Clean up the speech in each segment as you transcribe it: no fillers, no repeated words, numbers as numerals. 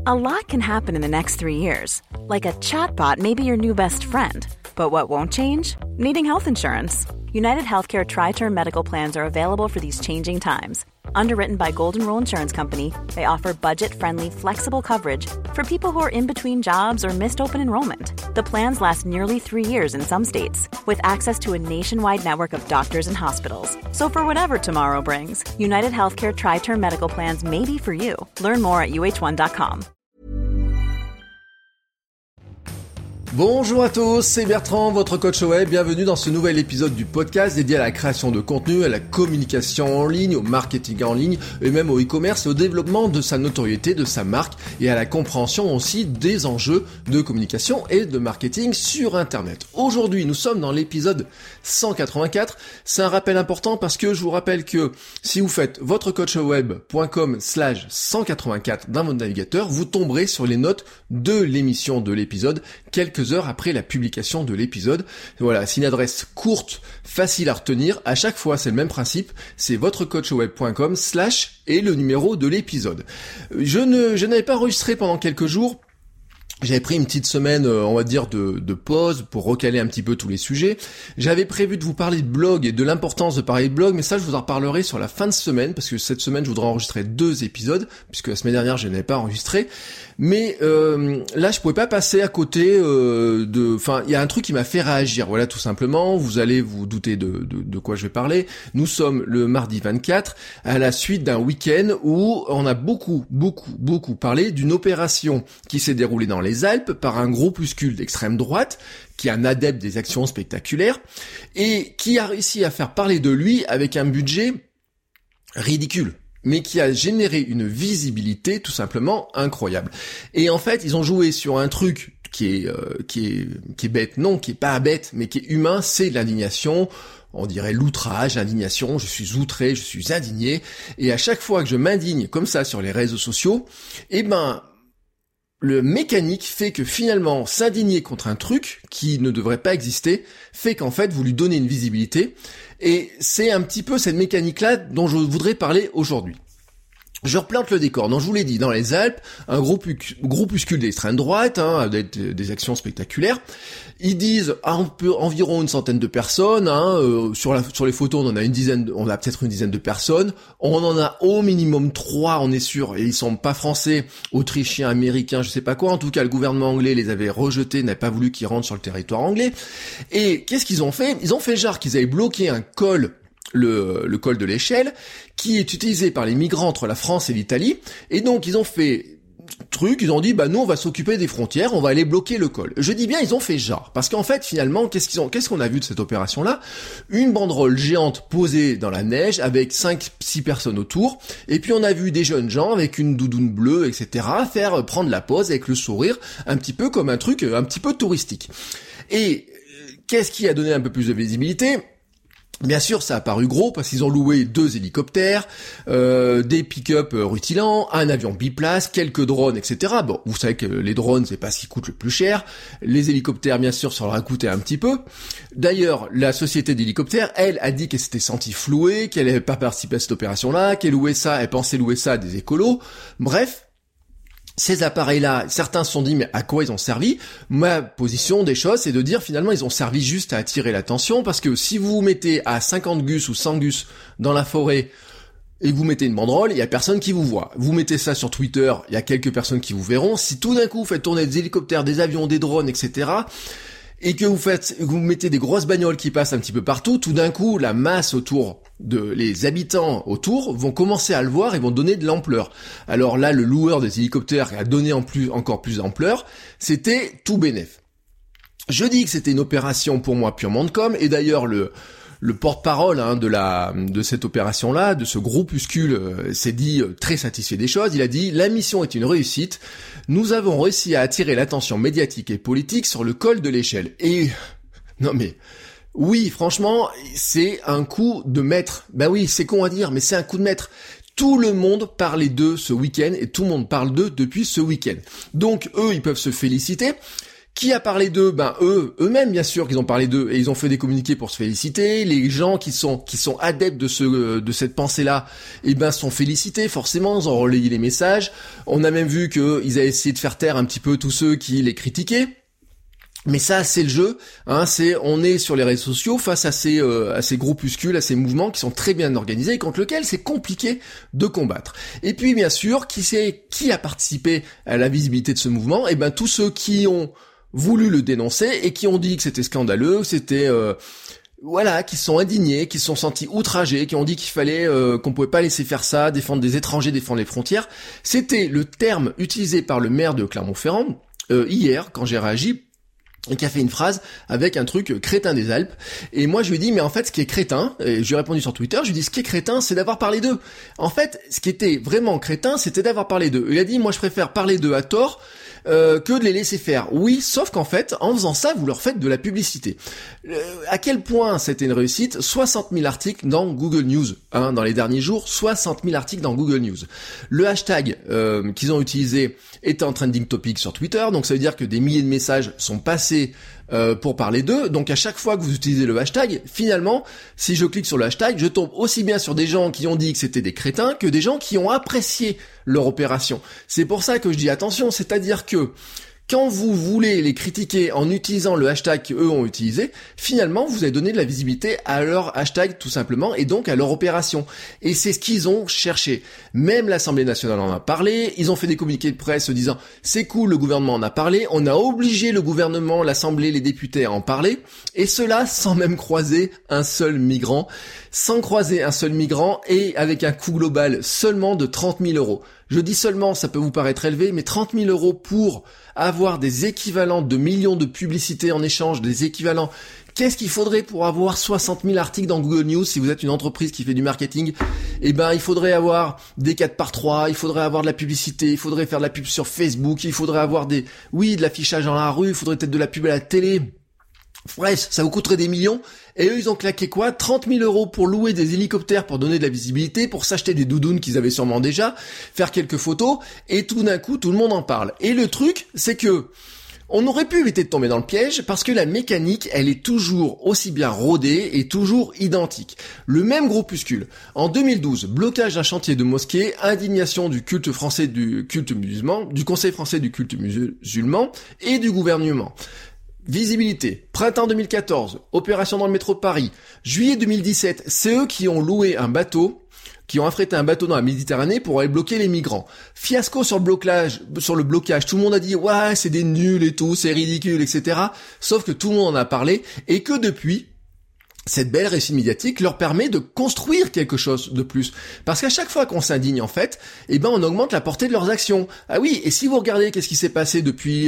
A lot can happen in the next 3 years. Like a chatbot may be your new best friend. But what won't change? Needing health insurance. United Healthcare Tri-Term Medical Plans are available for these changing times. Underwritten by Golden Rule Insurance Company, they offer budget-friendly, flexible coverage for people who are in between jobs or missed open enrollment. The plans last nearly 3 years in some states, with access to a nationwide network of doctors and hospitals. So for whatever tomorrow brings, United Healthcare Tri-Term Medical Plans may be for you. Learn more at uh1.com. Bonjour à tous, c'est Bertrand, votre coach web. Bienvenue dans ce nouvel épisode du podcast dédié à la création de contenu, à la communication en ligne, au marketing en ligne et même au e-commerce et au développement de sa notoriété, de sa marque et à la compréhension aussi des enjeux de communication et de marketing sur Internet. Aujourd'hui, nous sommes dans l'épisode 184. C'est un rappel important parce que je vous rappelle que si vous faites votrecoachweb.com/184 dans votre navigateur, vous tomberez sur les notes de l'émission de l'épisode quelques heures après la publication de l'épisode. Voilà, c'est une adresse courte, facile à retenir. À chaque fois, c'est le même principe. C'est votrecoachweb.com/ et le numéro de l'épisode. Je n'avais pas enregistré pendant quelques jours. J'avais pris une petite semaine, on va dire, de pause pour recaler un petit peu tous les sujets. J'avais prévu de vous parler de blog et de l'importance de parler de blog, mais ça, je vous en reparlerai sur la fin de semaine, parce que cette semaine, je voudrais enregistrer 2 épisodes, puisque la semaine dernière, je n'avais pas enregistré. Mais là, je pouvais pas passer à côté Enfin, il y a un truc qui m'a fait réagir, voilà, tout simplement. Vous allez vous douter de quoi je vais parler. Nous sommes le mardi 24, à la suite d'un week-end où on a beaucoup parlé d'une opération qui s'est déroulée dans les Alpes par un groupuscule d'extrême droite qui est un adepte des actions spectaculaires et qui a réussi à faire parler de lui avec un budget ridicule, mais qui a généré une visibilité tout simplement incroyable. Et en fait, ils ont joué sur un truc qui est bête, non, qui est pas bête, mais qui est humain, c'est l'indignation. On dirait l'outrage, l'indignation, je suis outré, je suis indigné, et à chaque fois que je m'indigne comme ça sur les réseaux sociaux, le mécanique fait que finalement, s'indigner contre un truc qui ne devrait pas exister, fait qu'en fait, vous lui donnez une visibilité. Et c'est un petit peu cette mécanique-là dont je voudrais parler aujourd'hui. Je replante le décor. Donc je vous l'ai dit, dans les Alpes, un groupuscule d'extrême droite, des actions spectaculaires. Ils disent environ une centaine de personnes. Sur les photos, on a peut-être une dizaine de personnes. On en a au minimum 3, on est sûr. Et ils sont pas français, autrichiens, américains, je sais pas quoi. En tout cas, le gouvernement anglais les avait rejetés, n'avait pas voulu qu'ils rentrent sur le territoire anglais. Et qu'est-ce qu'ils ont fait ? Ils ont fait genre qu'ils avaient bloqué un col, le col de l'échelle, qui est utilisé par les migrants entre la France et l'Italie, et donc ils ont fait truc, ils ont dit nous on va s'occuper des frontières, on va aller bloquer le col. Je dis bien ils ont fait genre, parce qu'en fait finalement qu'est-ce qu'on a vu de cette opération là ? Une banderole géante posée dans la neige avec 5-6 personnes autour, et puis on a vu des jeunes gens avec une doudoune bleue, etc. faire prendre la pose avec le sourire, un petit peu comme un truc un petit peu touristique. Et qu'est-ce qui a donné un peu plus de visibilité ? Bien sûr, ça a paru gros parce qu'ils ont loué 2 hélicoptères, des pick-up rutilants, un avion biplace, quelques drones, etc. Bon, vous savez que les drones, c'est pas ce qui coûte le plus cher. Les hélicoptères, bien sûr, ça leur a coûté un petit peu. D'ailleurs, la société d'hélicoptères, elle, a dit qu'elle s'était sentie flouée, qu'elle n'avait pas participé à cette opération-là, elle pensait louer ça à des écolos. Bref. Ces appareils-là, certains se sont dit mais à quoi ils ont servi ? Ma position des choses, c'est de dire finalement ils ont servi juste à attirer l'attention, parce que si vous vous mettez à 50 gus ou 100 gus dans la forêt et que vous mettez une banderole, il y a personne qui vous voit. Vous mettez ça sur Twitter, il y a quelques personnes qui vous verront. Si tout d'un coup vous faites tourner des hélicoptères, des avions, des drones, etc., et que vous mettez des grosses bagnoles qui passent un petit peu partout, tout d'un coup, la masse autour les habitants autour vont commencer à le voir et vont donner de l'ampleur. Alors là, le loueur des hélicoptères a donné encore plus d'ampleur, c'était tout bénef. Je dis que c'était une opération pour moi purement de com, et d'ailleurs le porte-parole de cette opération-là, de ce groupuscule, s'est dit très satisfait des choses. Il a dit « La mission est une réussite. Nous avons réussi à attirer l'attention médiatique et politique sur le col de l'échelle. » Et non mais oui, franchement, c'est un coup de maître. Ben oui, c'est con à dire, mais c'est un coup de maître. Tout le monde parlait d'eux ce week-end et tout le monde parle d'eux depuis ce week-end. Donc eux, ils peuvent se féliciter. Qui a parlé d'eux? Ben eux-mêmes bien sûr qu'ils ont parlé d'eux et ils ont fait des communiqués pour se féliciter. Les gens qui sont adeptes de cette pensée-là, eh ben sont félicités forcément, ils ont relayé les messages. On a même vu qu'ils avaient essayé de faire taire un petit peu tous ceux qui les critiquaient. Mais ça, c'est le jeu, hein, on est sur les réseaux sociaux face à ces groupuscules, à ces mouvements qui sont très bien organisés et contre lesquels c'est compliqué de combattre. Et puis, bien sûr, qui a participé à la visibilité de ce mouvement? Eh ben, tous ceux qui ont voulu le dénoncer et qui ont dit que c'était scandaleux, que c'était, qui se sont indignés, qui se sont sentis outragés, qui ont dit qu'il fallait, qu'on pouvait pas laisser faire ça, défendre des étrangers, défendre les frontières. C'était le terme utilisé par le maire de Clermont-Ferrand, hier, quand j'ai réagi, et qui a fait une phrase avec un truc crétin des Alpes. Et moi, je lui ai dit, mais en fait, ce qui est crétin, et je lui ai répondu sur Twitter, je lui ai dit, ce qui est crétin, c'est d'avoir parlé d'eux. En fait, ce qui était vraiment crétin, c'était d'avoir parlé d'eux. Il a dit, moi, je préfère parler d'eux à tort, que de les laisser faire. Oui, sauf qu'en fait, en faisant ça, vous leur faites de la publicité. À quel point c'était une réussite? 60 000 articles dans Google News, hein, dans les derniers jours, 60 000 articles dans Google News. Le hashtag qu'ils ont utilisé était en trending topic sur Twitter, donc ça veut dire que des milliers de messages sont passés pour parler d'eux. Donc à chaque fois que vous utilisez le hashtag, finalement, si je clique sur le hashtag, je tombe aussi bien sur des gens qui ont dit que c'était des crétins que des gens qui ont apprécié leur opération. C'est pour ça que je dis attention, c'est-à-dire que quand vous voulez les critiquer en utilisant le hashtag qu'eux ont utilisé, finalement, vous avez donné de la visibilité à leur hashtag tout simplement et donc à leur opération. Et c'est ce qu'ils ont cherché. Même l'Assemblée nationale en a parlé, ils ont fait des communiqués de presse se disant « c'est cool, le gouvernement en a parlé », on a obligé le gouvernement, l'Assemblée, les députés à en parler, et cela sans même croiser un seul migrant, et avec un coût global seulement de 30 000 euros. Je dis seulement, ça peut vous paraître élevé, mais 30 000 euros pour avoir des équivalents de millions de publicités en échange, des équivalents. Qu'est-ce qu'il faudrait pour avoir 60 000 articles dans Google News si vous êtes une entreprise qui fait du marketing? Eh ben, il faudrait avoir des 4x3, il faudrait avoir de la publicité, il faudrait faire de la pub sur Facebook, il faudrait avoir de l'affichage dans la rue, il faudrait peut-être de la pub à la télé. Bref, ça vous coûterait des millions, et eux ils ont claqué quoi? 30 000 euros pour louer des hélicoptères pour donner de la visibilité, pour s'acheter des doudounes qu'ils avaient sûrement déjà, faire quelques photos, et tout d'un coup tout le monde en parle. Et le truc, c'est que on aurait pu éviter de tomber dans le piège parce que la mécanique, elle est toujours aussi bien rodée et toujours identique. Le même groupuscule. En 2012, blocage d'un chantier de mosquée, indignation du culte français du culte musulman, du Conseil français du culte musulman et du gouvernement. Visibilité, printemps 2014, opération dans le métro de Paris, juillet 2017, c'est eux qui ont loué un bateau, qui ont affrété un bateau dans la Méditerranée pour aller bloquer les migrants. Fiasco sur le blocage, tout le monde a dit « ouais, c'est des nuls et tout, c'est ridicule, etc. » Sauf que tout le monde en a parlé, et que depuis, cette belle réussite médiatique leur permet de construire quelque chose de plus. Parce qu'à chaque fois qu'on s'indigne, en fait, eh ben, on augmente la portée de leurs actions. Ah oui, et si vous regardez qu'est-ce qui s'est passé depuis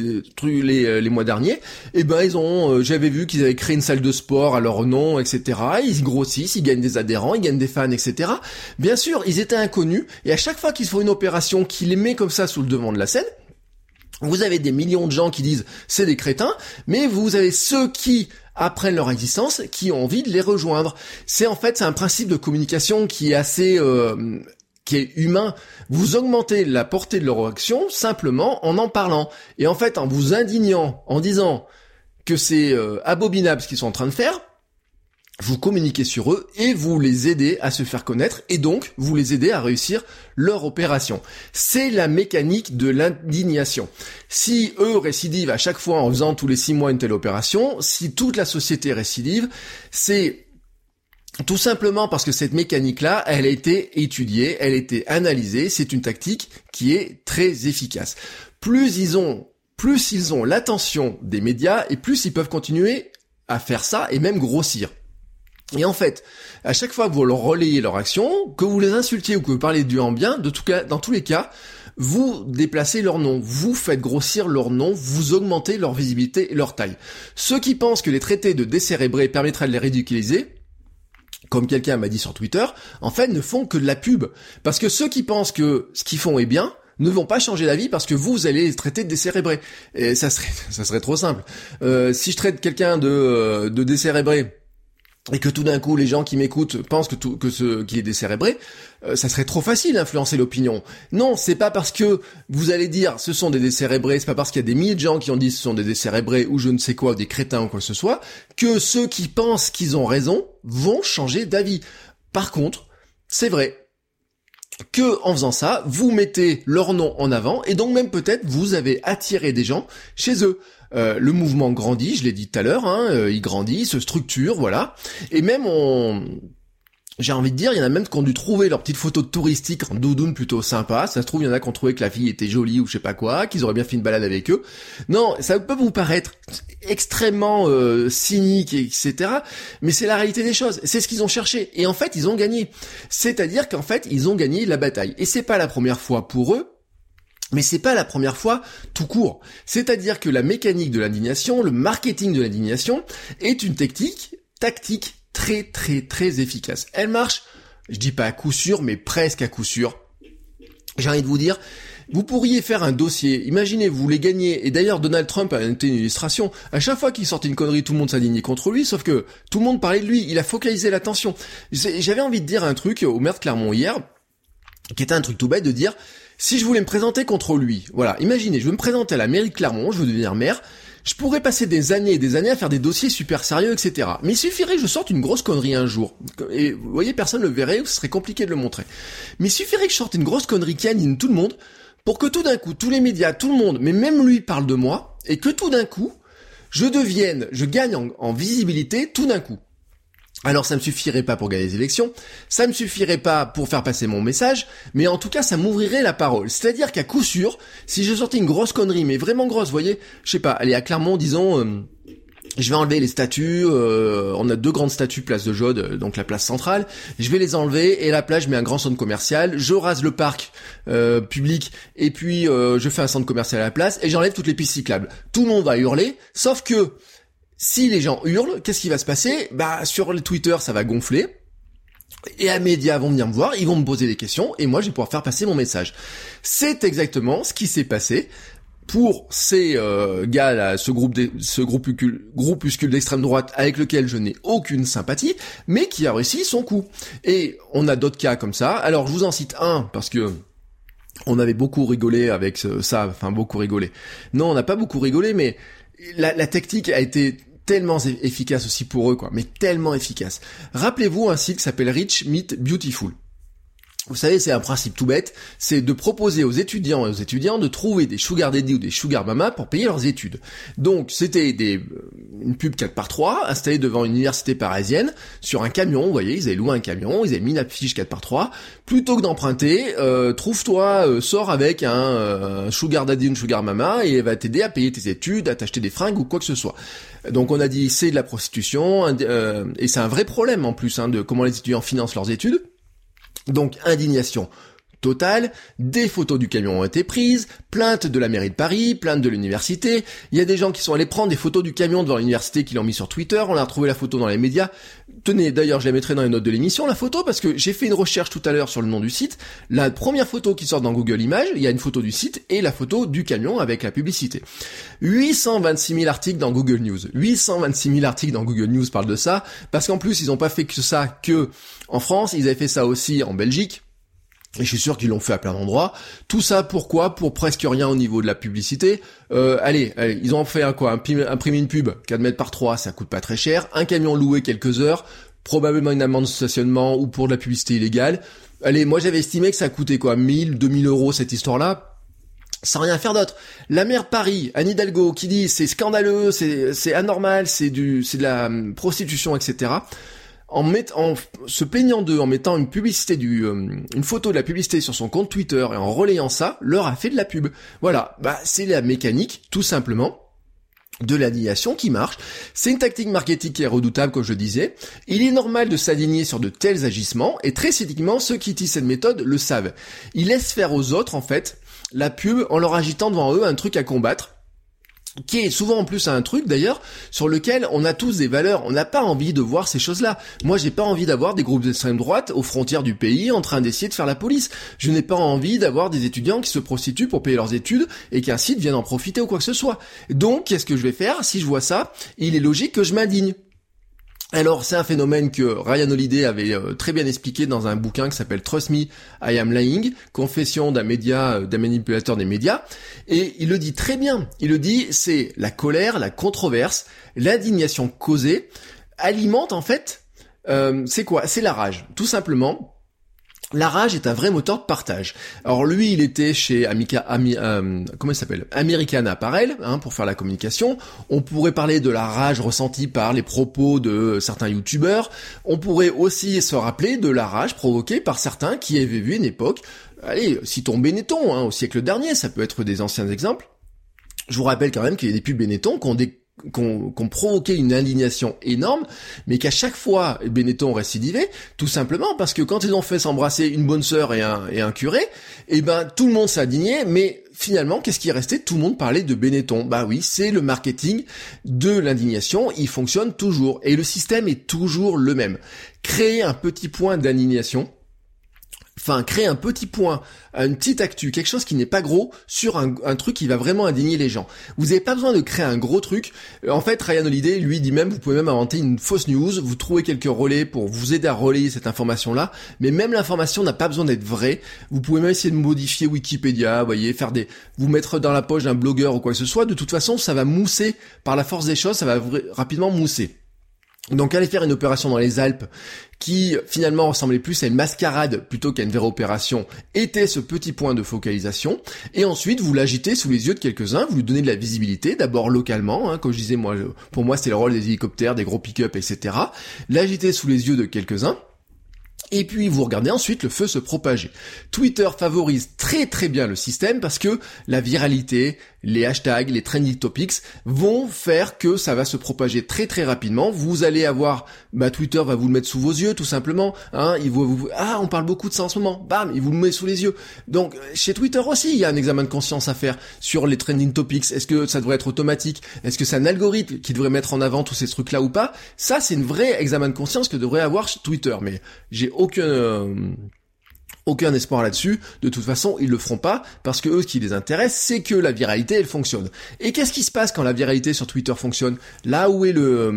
les mois derniers, eh ben, j'avais vu qu'ils avaient créé une salle de sport à leur nom, etc. Ils grossissent, ils gagnent des adhérents, ils gagnent des fans, etc. Bien sûr, ils étaient inconnus, et à chaque fois qu'ils font une opération qui les met comme ça sous le devant de la scène, vous avez des millions de gens qui disent c'est des crétins, mais vous avez ceux qui apprennent leur existence, qui ont envie de les rejoindre. C'est un principe de communication qui est assez qui est humain. Vous augmentez la portée de leur action simplement en parlant. Et en fait, en vous indignant, en disant que c'est abominable ce qu'ils sont en train de faire, vous communiquez sur eux et vous les aidez à se faire connaître et donc vous les aidez à réussir leur opération. C'est la mécanique de l'indignation. Si eux récidivent à chaque fois en faisant tous les 6 mois une telle opération, si toute la société récidive, c'est tout simplement parce que cette mécanique-là, elle a été étudiée, elle a été analysée, c'est une tactique qui est très efficace. Plus ils ont l'attention des médias et plus ils peuvent continuer à faire ça et même grossir. Et en fait, à chaque fois que vous leur relayez leur action, que vous les insultiez ou que vous parlez d'eux en bien, dans tous les cas, vous déplacez leur nom, vous faites grossir leur nom, vous augmentez leur visibilité et leur taille. Ceux qui pensent que les traités de décérébrés permettraient de les ridiculiser, comme quelqu'un m'a dit sur Twitter, en fait ne font que de la pub. Parce que ceux qui pensent que ce qu'ils font est bien, ne vont pas changer d'avis parce que vous allez les traiter de décérébrés. Et ça serait trop simple. Si je traite quelqu'un de décérébré, et que tout d'un coup les gens qui m'écoutent pensent qu'il est décérébré, ça serait trop facile d'influencer l'opinion. Non, c'est pas parce que vous allez dire ce sont des décérébrés, c'est pas parce qu'il y a des milliers de gens qui ont dit ce sont des décérébrés ou je ne sais quoi, ou des crétins ou quoi que ce soit, que ceux qui pensent qu'ils ont raison vont changer d'avis. Par contre, c'est vrai que en faisant ça, vous mettez leur nom en avant et donc même peut-être vous avez attiré des gens chez eux. Le mouvement grandit, je l'ai dit tout à l'heure, il grandit, il se structure, voilà. Et même j'ai envie de dire, il y en a même qui ont dû trouver leur petite photo touristique en doudoune plutôt sympa. Ça se trouve, il y en a qui ont trouvé que la fille était jolie ou je sais pas quoi, qu'ils auraient bien fait une balade avec eux. Non, ça peut vous paraître extrêmement cynique, etc. Mais c'est la réalité des choses. C'est ce qu'ils ont cherché. Et en fait, ils ont gagné. C'est-à-dire qu'en fait, ils ont gagné la bataille. Et c'est pas la première fois pour eux. Mais c'est pas la première fois tout court. C'est-à-dire que la mécanique de l'indignation, le marketing de l'indignation est une tactique très très très efficace. Elle marche, je dis pas à coup sûr, mais presque à coup sûr. J'ai envie de vous dire, vous pourriez faire un dossier, imaginez, vous voulez gagner, et d'ailleurs Donald Trump a été une illustration, à chaque fois qu'il sortait une connerie, tout le monde s'indignait contre lui, sauf que tout le monde parlait de lui, il a focalisé l'attention. J'avais envie de dire un truc au maire de Clermont hier, qui était un truc tout bête de dire, si je voulais me présenter contre lui, voilà, imaginez, je veux me présenter à la mairie de Clermont, je veux devenir maire, je pourrais passer des années et des années à faire des dossiers super sérieux, etc. Mais il suffirait que je sorte une grosse connerie un jour. Et vous voyez, personne ne le verrait, ce serait compliqué de le montrer. Mais il suffirait que je sorte une grosse connerie qui indigne tout le monde, pour que tout d'un coup, tous les médias, tout le monde, mais même lui parle de moi, et que tout d'un coup, je gagne en visibilité tout d'un coup. Alors ça me suffirait pas pour gagner les élections, ça me suffirait pas pour faire passer mon message, mais en tout cas ça m'ouvrirait la parole. C'est-à-dire qu'à coup sûr, si je sortais une grosse connerie, mais vraiment grosse, vous voyez, je sais pas, allez à Clermont, disons, je vais enlever les statues, on a 2 grandes statues place de Jaude, donc la place centrale, je vais les enlever, et la place je mets un grand centre commercial, je rase le parc public, et puis je fais un centre commercial à la place, et j'enlève toutes les pistes cyclables. Tout le monde va hurler, sauf que si les gens hurlent, qu'est-ce qui va se passer ? Bah, sur le Twitter, ça va gonfler. Et les médias vont venir me voir, ils vont me poser des questions, et moi, je vais pouvoir faire passer mon message. C'est exactement ce qui s'est passé pour ces gars-là, ce groupuscule d'extrême droite avec lequel je n'ai aucune sympathie, mais qui a réussi son coup. Et on a d'autres cas comme ça. Alors, je vous en cite un, parce que on avait beaucoup rigolé avec ça, enfin, beaucoup rigolé. Non, on n'a pas beaucoup rigolé, mais la tactique a été tellement efficace aussi pour eux, quoi, mais tellement efficace. Rappelez-vous un site qui s'appelle Rich Meet Beautiful. Vous savez, c'est un principe tout bête, c'est de proposer aux étudiants de trouver des sugar daddy ou des sugar mama pour payer leurs études. Donc, c'était une pub 4x3 installée devant une université parisienne sur un camion, vous voyez, ils avaient loué un camion, ils avaient mis une affiche 4x3, plutôt que d'emprunter, sors avec un sugar daddy ou une sugar mama et elle va t'aider à payer tes études, à t'acheter des fringues ou quoi que ce soit. Donc, on a dit c'est de la prostitution, et c'est un vrai problème en plus, de comment les étudiants financent leurs études. Donc, indignation totale, des photos du camion ont été prises, plainte de la mairie de Paris, plainte de l'université, il y a des gens qui sont allés prendre des photos du camion devant l'université qui l'ont mis sur Twitter, on a retrouvé la photo dans les médias. Tenez, d'ailleurs, je la mettrai dans les notes de l'émission, la photo, parce que j'ai fait une recherche tout à l'heure sur le nom du site, la première photo qui sort dans Google Images, il y a une photo du site et la photo du camion avec la publicité. 826 000 articles dans Google News. 826 000 articles dans Google News parlent de ça, parce qu'en plus, ils ont pas fait que ça que en France, ils avaient fait ça aussi en Belgique, et je suis sûr qu'ils l'ont fait à plein d'endroits. Tout ça pourquoi ? Pour presque rien au niveau de la publicité. Allez, ils ont fait imprimer une pub 4 mètres par 3, ça coûte pas très cher. Un camion loué quelques heures, probablement une amende de stationnement ou pour de la publicité illégale. Allez, moi j'avais estimé que ça coûtait 1000, 2000 euros cette histoire-là, sans rien faire d'autre. La maire de Paris, Anne Hidalgo, qui dit c'est scandaleux, c'est anormal, c'est de la prostitution, etc., en se plaignant d'eux, en mettant une publicité une photo de la publicité sur son compte Twitter et en relayant ça, leur a fait de la pub. Voilà, c'est la mécanique, tout simplement, de l'indignation qui marche. C'est une tactique marketing qui est redoutable, comme je disais. Il est normal de s'indigner sur de tels agissements, et très cyniquement, ceux qui utilisent cette méthode le savent. Ils laissent faire aux autres, en fait, la pub en leur agitant devant eux un truc à combattre, qui est souvent en plus un truc d'ailleurs sur lequel on a tous des valeurs. On n'a pas envie de voir ces choses-là. Moi, j'ai pas envie d'avoir des groupes d'extrême droite aux frontières du pays en train d'essayer de faire la police. Je n'ai pas envie d'avoir des étudiants qui se prostituent pour payer leurs études et qu'un site vienne en profiter ou quoi que ce soit. Donc, qu'est-ce que je vais faire ? Si je vois ça, il est logique que je m'indigne. Alors c'est un phénomène que Ryan Holiday avait très bien expliqué dans un bouquin qui s'appelle Trust Me, I Am Lying, confession d'un manipulateur des médias, et il le dit très bien. Il le dit, c'est la colère, la controverse, l'indignation causée alimente en fait, c'est quoi ? C'est la rage, tout simplement. La rage est un vrai moteur de partage. Alors lui, il était chez American Apparel, pour faire la communication. On pourrait parler de la rage ressentie par les propos de certains youtubeurs. On pourrait aussi se rappeler de la rage provoquée par certains qui avaient vu une époque. Allez, citons Benetton, au siècle dernier, ça peut être des anciens exemples. Je vous rappelle quand même qu'il y a des pubs Benetton qu'on provoquait une indignation énorme, mais qu'à chaque fois Benetton récidivait, tout simplement parce que quand ils ont fait s'embrasser une bonne sœur et un curé, tout le monde s'indignait, mais finalement, qu'est-ce qui est resté ? Tout le monde parlait de Benetton. Bah oui, c'est le marketing de l'indignation, il fonctionne toujours, et le système est toujours le même. Créer un petit point d'indignation, créer un petit point, une petite actu, quelque chose qui n'est pas gros, sur un truc qui va vraiment indigner les gens. Vous n'avez pas besoin de créer un gros truc. En fait, Ryan Holiday, lui, dit même, vous pouvez même inventer une fausse news, vous trouvez quelques relais pour vous aider à relayer cette information-là, mais même l'information n'a pas besoin d'être vraie. Vous pouvez même essayer de modifier Wikipédia, vous voyez, vous mettre dans la poche d'un blogueur ou quoi que ce soit. De toute façon, ça va mousser, par la force des choses, ça va rapidement mousser. Donc aller faire une opération dans les Alpes qui finalement ressemblait plus à une mascarade plutôt qu'à une vraie opération était ce petit point de focalisation, et ensuite vous l'agitez sous les yeux de quelques-uns, vous lui donnez de la visibilité, d'abord localement, comme je disais, pour moi c'était le rôle des hélicoptères, des gros pick-up, etc. L'agitez sous les yeux de quelques-uns, et puis vous regardez ensuite le feu se propager. Twitter favorise très très bien le système parce que la viralité, les hashtags, les trending topics vont faire que ça va se propager très très rapidement. Vous allez avoir, Twitter va vous le mettre sous vos yeux tout simplement. On parle beaucoup de ça en ce moment. Bam, il vous le met sous les yeux. Donc chez Twitter aussi, il y a un examen de conscience à faire sur les trending topics. Est-ce que ça devrait être automatique ? Est-ce que c'est un algorithme qui devrait mettre en avant tous ces trucs-là ou pas ? Ça, c'est une vraie examen de conscience que devrait avoir Twitter. Mais j'ai aucun espoir là-dessus. De toute façon, ils le feront pas parce que eux, ce qui les intéresse, c'est que la viralité, elle fonctionne. Et qu'est-ce qui se passe quand la viralité sur Twitter fonctionne ? Là où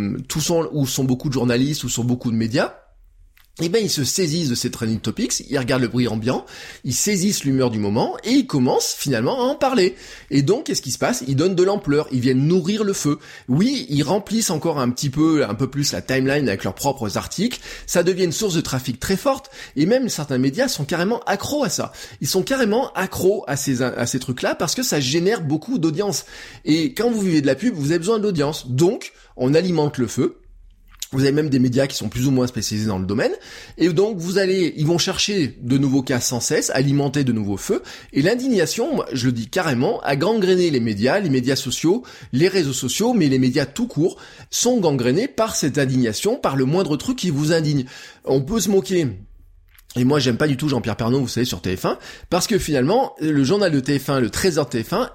où sont beaucoup de journalistes, où sont beaucoup de médias, ils se saisissent de ces trending topics, ils regardent le bruit ambiant, ils saisissent l'humeur du moment et ils commencent finalement à en parler. Et donc, qu'est-ce qui se passe ? Ils donnent de l'ampleur, ils viennent nourrir le feu. Oui, ils remplissent encore un peu plus la timeline avec leurs propres articles, ça devient une source de trafic très forte, et même certains médias sont carrément accros à ça. Ils sont carrément accros à ces trucs-là parce que ça génère beaucoup d'audience. Et quand vous vivez de la pub, vous avez besoin d'audience. Donc, on alimente le feu. Vous avez même des médias qui sont plus ou moins spécialisés dans le domaine, et donc ils vont chercher de nouveaux cas sans cesse, alimenter de nouveaux feux, et l'indignation, moi, je le dis carrément, a gangréné les médias sociaux, les réseaux sociaux, mais les médias tout court, sont gangrénés par cette indignation, par le moindre truc qui vous indigne. On peut se moquer. Et moi, j'aime pas du tout Jean-Pierre Pernaut, vous savez, sur TF1, parce que finalement, le journal de TF1, le Trésor de TF1,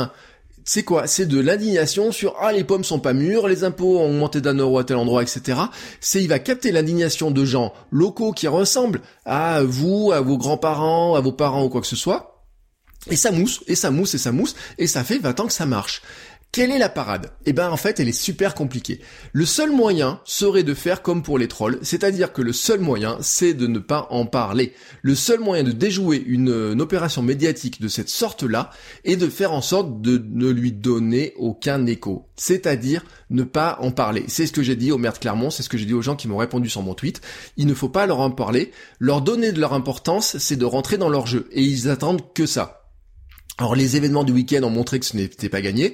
c'est quoi ? C'est de l'indignation sur « les pommes sont pas mûres, les impôts ont augmenté d'1 euro à tel endroit, etc. » Il va capter l'indignation de gens locaux qui ressemblent à vous, à vos grands-parents, à vos parents ou quoi que ce soit. Et ça mousse, et ça mousse, et ça mousse, et ça fait 20 ans que ça marche. Quelle est la parade ? En fait, elle est super compliquée. Le seul moyen serait de faire comme pour les trolls, c'est-à-dire que le seul moyen, c'est de ne pas en parler. Le seul moyen de déjouer une opération médiatique de cette sorte-là est de faire en sorte de ne lui donner aucun écho. C'est-à-dire ne pas en parler. C'est ce que j'ai dit au maire de Clermont, c'est ce que j'ai dit aux gens qui m'ont répondu sur mon tweet. Il ne faut pas leur en parler. Leur donner de leur importance, c'est de rentrer dans leur jeu. Et ils attendent que ça. Alors les événements du week-end ont montré que ce n'était pas gagné.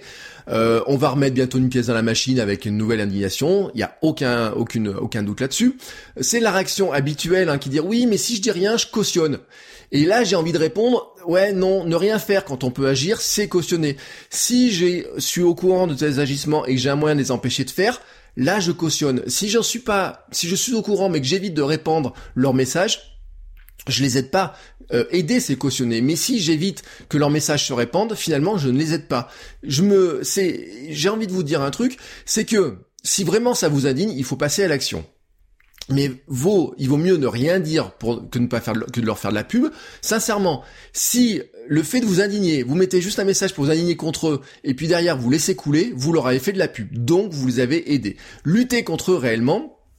On va remettre bientôt une pièce dans la machine avec une nouvelle indignation. Il y a aucun doute là-dessus. C'est la réaction habituelle qui dit oui, mais si je dis rien, je cautionne. Et là, j'ai envie de répondre ouais, non, ne rien faire quand on peut agir, c'est cautionner. Si je suis au courant de tels agissements et que j'ai un moyen de les empêcher de faire, là, je cautionne. Si je suis au courant mais que j'évite de répandre leur message, je les aide pas. Aider, c'est cautionner. Mais si j'évite que leurs messages se répandent, finalement, je ne les aide pas. J'ai envie de vous dire un truc, c'est que si vraiment ça vous indigne, il faut passer à l'action. Mais il vaut mieux ne rien dire que de leur faire de la pub. Sincèrement, si le fait de vous indigner, vous mettez juste un message pour vous indigner contre eux, et puis derrière vous laissez couler, vous leur avez fait de la pub. Donc vous les avez aidés. Lutter contre eux réellement,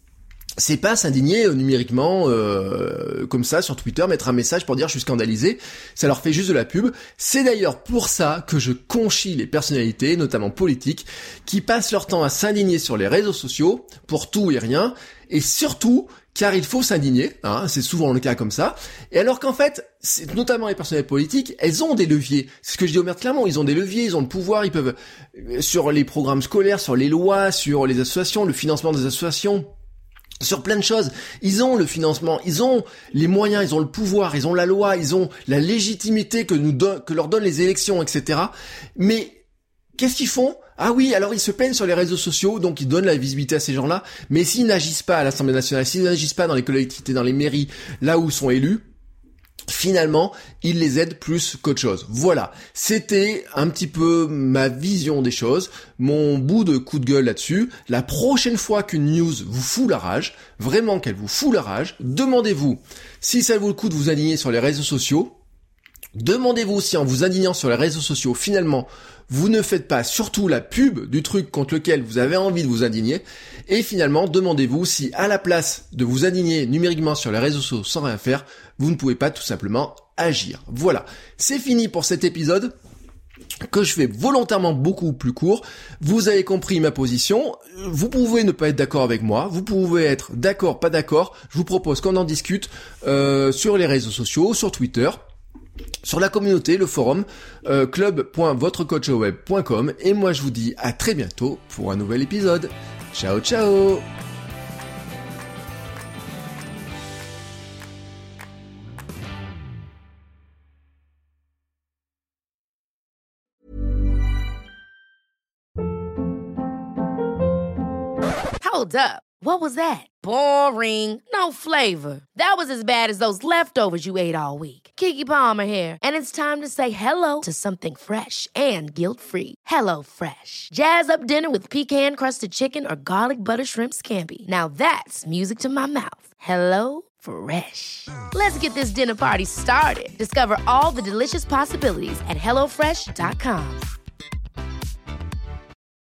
c'est pas s'indigner numériquement comme ça sur Twitter, mettre un message pour dire je suis scandalisé, ça leur fait juste de la pub. C'est d'ailleurs pour ça que je conchis les personnalités, notamment politiques, qui passent leur temps à s'indigner sur les réseaux sociaux pour tout et rien, et surtout car il faut s'indigner, hein, c'est souvent le cas comme ça, et alors qu'en fait, notamment les personnalités politiques, elles ont des leviers, c'est ce que je dis au maire clairement, ils ont des leviers, ils ont le pouvoir, ils peuvent, sur les programmes scolaires, sur les lois, sur les associations, le financement des associations, sur plein de choses, ils ont le financement, ils ont les moyens, ils ont le pouvoir, ils ont la loi, ils ont la légitimité que leur donnent les élections, etc. Mais qu'est-ce qu'ils font ? Ah oui, alors ils se plaignent sur les réseaux sociaux, donc ils donnent la visibilité à ces gens-là, mais s'ils n'agissent pas à l'Assemblée nationale, s'ils n'agissent pas dans les collectivités, dans les mairies, là où sont élus, finalement, ils les aident plus qu'autre chose. Voilà, c'était un petit peu ma vision des choses, mon bout de coup de gueule là-dessus. La prochaine fois qu'une news vous fout la rage, vraiment qu'elle vous fout la rage, demandez-vous si ça vaut le coup de vous indigner sur les réseaux sociaux. Demandez-vous si en vous indignant sur les réseaux sociaux, finalement, vous ne faites pas surtout la pub du truc contre lequel vous avez envie de vous indigner. Et finalement, demandez-vous si à la place de vous indigner numériquement sur les réseaux sociaux sans rien faire, vous ne pouvez pas tout simplement agir. Voilà, c'est fini pour cet épisode que je fais volontairement beaucoup plus court. Vous avez compris ma position. Vous pouvez ne pas être d'accord avec moi. Vous pouvez être d'accord, pas d'accord. Je vous propose qu'on en discute sur les réseaux sociaux, sur Twitter, sur la communauté, le forum, club.votrecoachweb.com, et moi je vous dis à très bientôt pour un nouvel épisode. Ciao ciao. Hold up. What was that? Boring. No flavor. That was as bad as those leftovers you ate all week. Keke Palmer here, and it's time to say hello to something fresh and guilt-free. Hello Fresh. Jazz up dinner with pecan-crusted chicken or garlic butter shrimp scampi. Now that's music to my mouth. Hello Fresh. Let's get this dinner party started. Discover all the delicious possibilities at HelloFresh.com.